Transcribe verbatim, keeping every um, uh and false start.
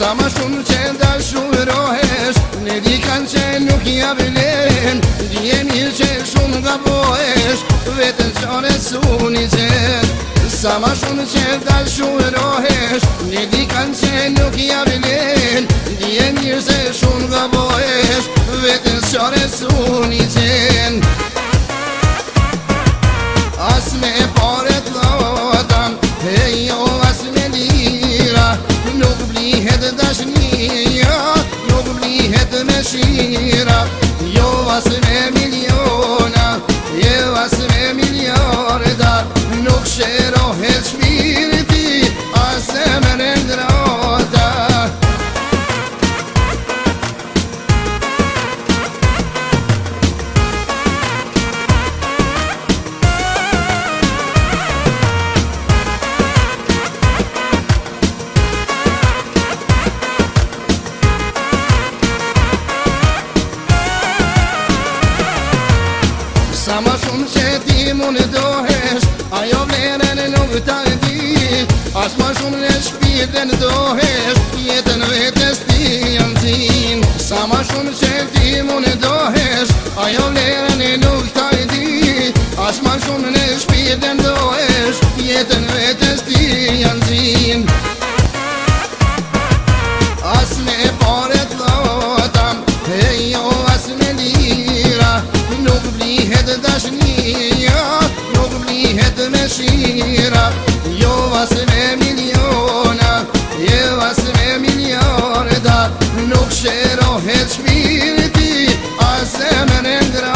Sa ma shumë që dashurohesh, ne di kanë që nuk ja vlen. Dje mirë që shumë nga bohesh, vetën qare suni qen. Sa ma shumë që dashurohesh, ne di kanë që nuk ja vlen. Dje mirë që shumë nga bohesh, vetën qare suni qen. As me pare t'lotan, e jo as me lira, nuk blihet dashnia, nuk blihet me shira. Jo as me miliona, jo as me miliarda, nuk sherohet shpirti, as e me rendrata. Sa ma shumë që ti mund dohesh, ajo vlerën nuk ta di. As ma shumë në shpirtin dohesh, jetën vetës ti jam zin. Sa ma shumë që ti mund dohesh, ajo vlerën nuk ta di. As ma shumë në shpirtin dohesh, jetën vetës ti jam zin. As me pare t'lotam, e jo as me lira, nuk blihet dashnia, nuk blihet me shira. Jo as me miliona, jo as me miliarda, nuk sherohet shpirti, as e me rengra.